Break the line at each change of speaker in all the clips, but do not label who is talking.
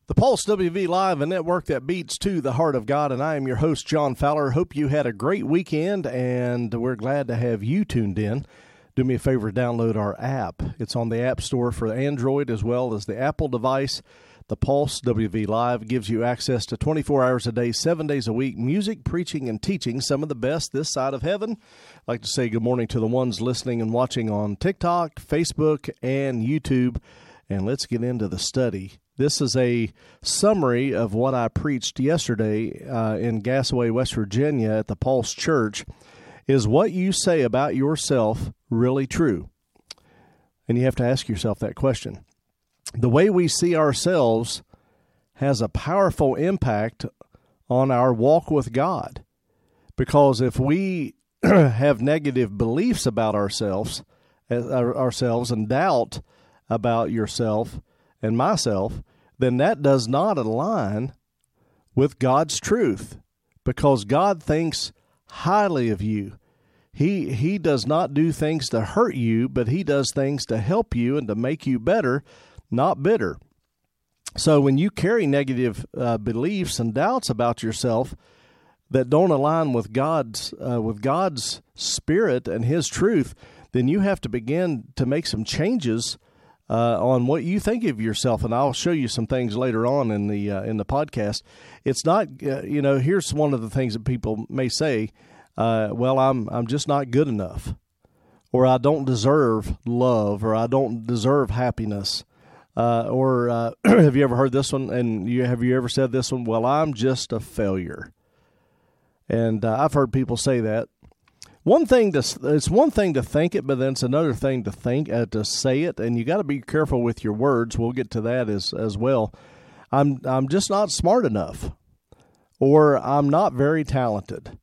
The Pulse WV Live, a network that beats to the heart of God, and I am your host, John Fowler. Hope you had a great weekend, and we're glad to have you tuned in. Do me a favor, download our app. It's on the App Store for Android as well as the Apple device. The Pulse WV Live gives you access to 24 hours a day, 7 days a week, music, preaching, and teaching, some of the best this side of heaven. I'd like to say good morning to the ones listening and watching on TikTok, Facebook, and YouTube, and let's get into the study. This is a summary of what I preached yesterday in Gasaway, West Virginia at the Pulse Church. Is what you say about yourself really true? And you have to ask yourself that question. The way we see ourselves has a powerful impact on our walk with God. Because if we have negative beliefs about ourselves and doubt about yourself and myself, then that does not align with God's truth, because God thinks highly of you. He does not do things to hurt you, but he does things to help you and to make you better, not bitter. So when you carry negative beliefs and doubts about yourself that don't align with God's spirit and his truth, then you have to begin to make some changes on what you think of yourself, and I'll show you some things later on in the podcast. It's not, here's one of the things that people may say, well, I'm just not good enough, or I don't deserve love, or I don't deserve happiness, or have you ever heard this one, and have you ever said this one? Well, I'm just a failure. And I've heard people say that. It's one thing to think it, but then it's another thing to say it, and you got to be careful with your words. We'll get to that as well. I'm just not smart enough, or I'm not very talented.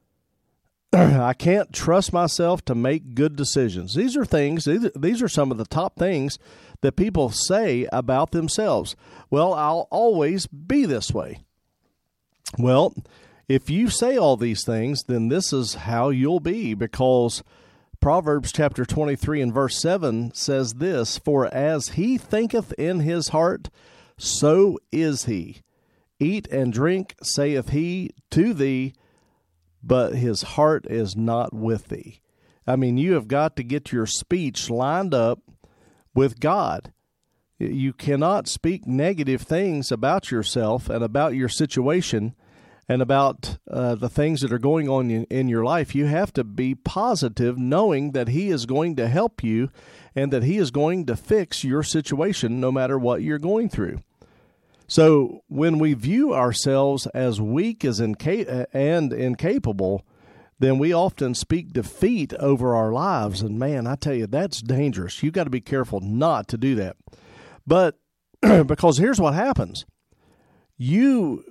I can't trust myself to make good decisions. These are some of the top things that people say about themselves. Well, I'll always be this way. Well, if you say all these things, then this is how you'll be, because Proverbs chapter 23 and verse 7 says this, "For as he thinketh in his heart, so is he. Eat and drink, saith he to thee, but his heart is not with thee." I mean, you have got to get your speech lined up with God. You cannot speak negative things about yourself and about your situation and about the things that are going on in your life. You have to be positive, knowing that he is going to help you and that he is going to fix your situation no matter what you're going through. So when we view ourselves as weak and incapable, then we often speak defeat over our lives. And man, I tell you, that's dangerous. You've got to be careful not to do that. But because here's what happens. You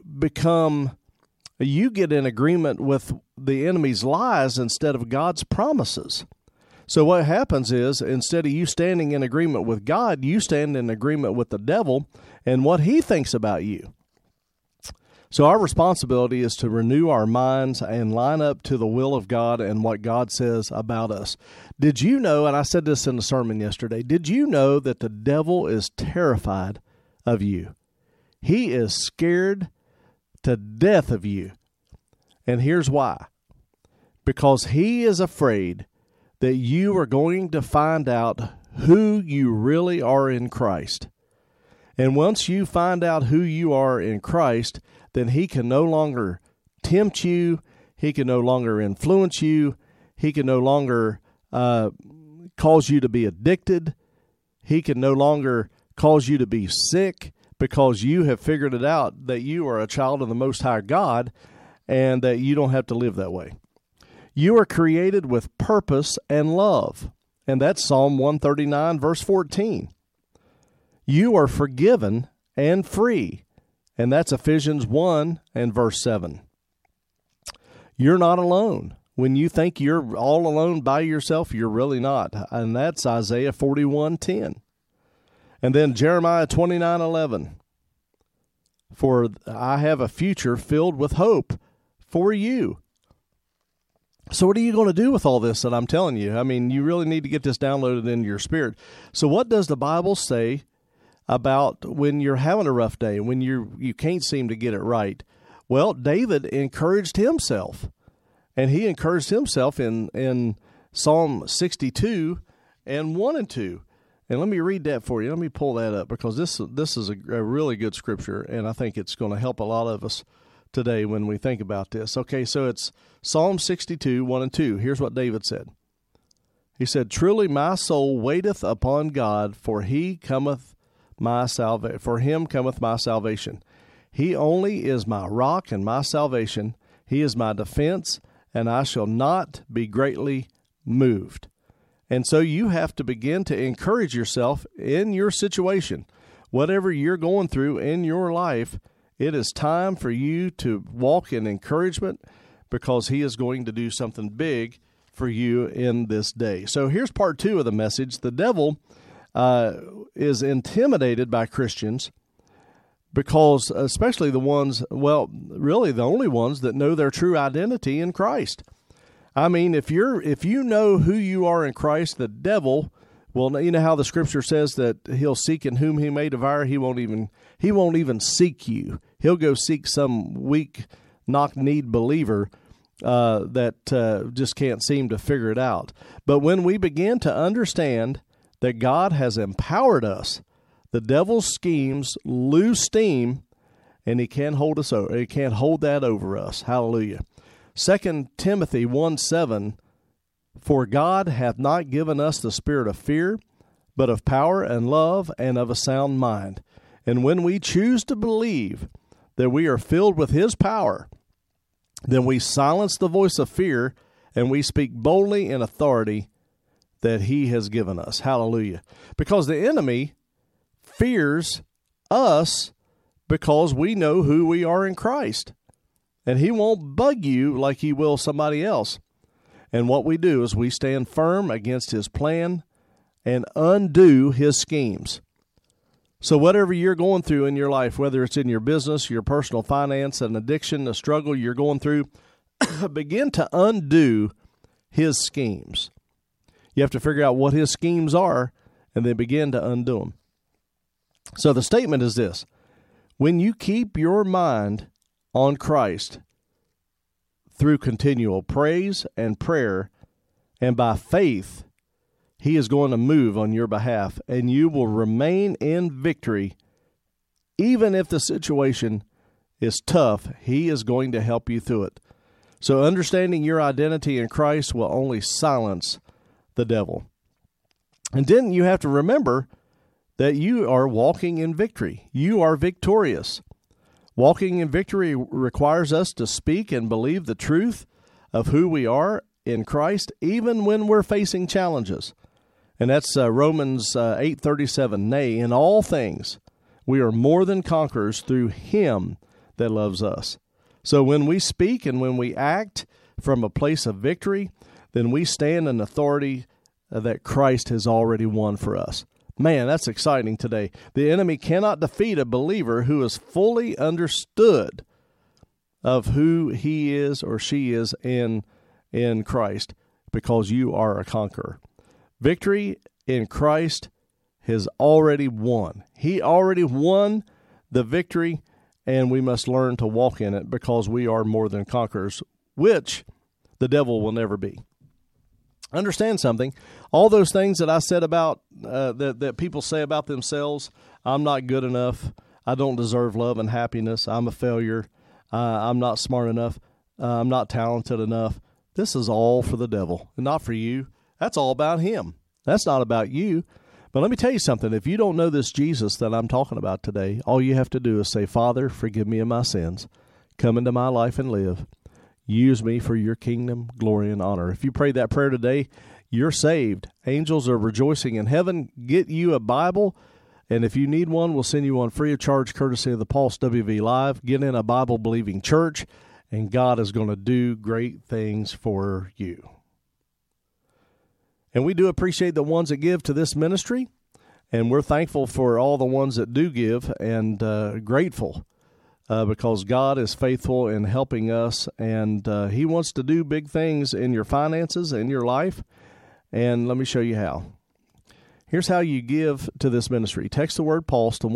get in agreement with the enemy's lies instead of God's promises. So what happens is, instead of you standing in agreement with God, you stand in agreement with the devil and what he thinks about you. So our responsibility is to renew our minds and line up to the will of God and what God says about us. Did you know, and I said this in the sermon yesterday, did you know that the devil is terrified of you? He is scared to death of you. And here's why. Because he is afraid that you are going to find out who you really are in Christ. And once you find out who you are in Christ, then he can no longer tempt you. He can no longer influence you. He can no longer cause you to be addicted. He can no longer cause you to be sick, because you have figured it out that you are a child of the Most High God and that you don't have to live that way. You are created with purpose and love, and that's Psalm 139, verse 14. You are forgiven and free, and that's Ephesians 1 and verse 7. You're not alone. When you think you're all alone by yourself, you're really not, and that's Isaiah 41:10. And then Jeremiah 29:11. For I have a future filled with hope for you. So what are you going to do with all this that I'm telling you? I mean, you really need to get this downloaded into your spirit. So what does the Bible say about when you're having a rough day, when you can't seem to get it right. Well, David encouraged himself, and he encouraged himself in Psalm 62 and 1 and 2. And let me read that for you. Let me pull that up, because this is a really good scripture, and I think it's going to help a lot of us today when we think about this. Okay, so it's Psalm 62, 1 and 2. Here's what David said. He said, "Truly my soul waiteth upon God, for him cometh my salvation. He only is my rock and my salvation. He is my defense, and I shall not be greatly moved." And so you have to begin to encourage yourself in your situation. Whatever you're going through in your life, it is time for you to walk in encouragement, because he is going to do something big for you in this day. So here's part 2 of the message. The devil is intimidated by Christians, because especially the ones, well, really the only ones that know their true identity in Christ. I mean, if you know who you are in Christ, the devil, well, you know how the scripture says that he'll seek in whom he may devour. He won't even seek you. He'll go seek some weak, knock-kneed believer that just can't seem to figure it out. But when we begin to understand that God has empowered us, the devil's schemes lose steam, and he can't hold us over. He can't hold that over us. Hallelujah. 2 Timothy 1:7, "For God hath not given us the spirit of fear, but of power and love and of a sound mind." And when we choose to believe that we are filled with his power, then we silence the voice of fear, and we speak boldly in authority that he has given us. Hallelujah. Because the enemy fears us because we know who we are in Christ. And he won't bug you like he will somebody else. And what we do is we stand firm against his plan and undo his schemes. So whatever you're going through in your life, whether it's in your business, your personal finance, an addiction, a struggle you're going through, begin to undo his schemes. You have to figure out what his schemes are and then begin to undo them. So the statement is this: when you keep your mind on Christ through continual praise and prayer and by faith, he is going to move on your behalf, and you will remain in victory. Even if the situation is tough, he is going to help you through it. So understanding your identity in Christ will only silence the devil. And then you have to remember that you are walking in victory. You are victorious. Walking in victory requires us to speak and believe the truth of who we are in Christ, even when we're facing challenges. And that's Romans 8:37. "Nay, in all things we are more than conquerors through him that loves us." So when we speak and when we act from a place of victory, then we stand in authority that Christ has already won for us. Man, that's exciting today. The enemy cannot defeat a believer who is fully understood of who he is or she is in Christ, because you are a conqueror. Victory in Christ has already won. He already won the victory, and we must learn to walk in it, because we are more than conquerors, which the devil will never be. Understand something. All those things that I said about that people say about themselves, I'm not good enough, I don't deserve love and happiness, I'm a failure, I'm not smart enough, I'm not talented enough. This is all for the devil, not for you. That's all about him. That's not about you. But let me tell you something. If you don't know this Jesus that I'm talking about today, all you have to do is say, "Father, forgive me of my sins. Come into my life and live. Use me for your kingdom, glory, and honor." If you prayed that prayer today, you're saved. Angels are rejoicing in heaven. Get you a Bible, and if you need one, we'll send you one free of charge, courtesy of the Pulse WV Live. Get in a Bible-believing church, and God is going to do great things for you. And we do appreciate the ones that give to this ministry, and we're thankful for all the ones that do give, and grateful because God is faithful in helping us, and he wants to do big things in your finances, in your life, and let me show you how. Here's how you give to this ministry. Text the word Pulse to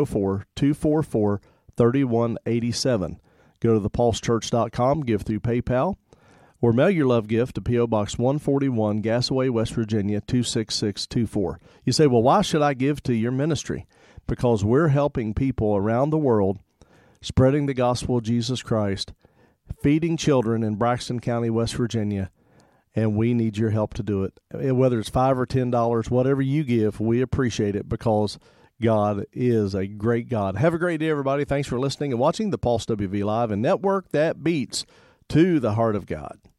1-304-244-3187. Go to thepulsechurch.com, give through PayPal, or mail your love gift to P.O. Box 141, Gasaway, West Virginia, 26624. You say, well, why should I give to your ministry? Because we're helping people around the world, spreading the gospel of Jesus Christ, feeding children in Braxton County, West Virginia, and we need your help to do it. Whether it's $5 or $10, whatever you give, we appreciate it because God is a great God. Have a great day, everybody. Thanks for listening and watching the Pulse WV Live and network that beats to the heart of God.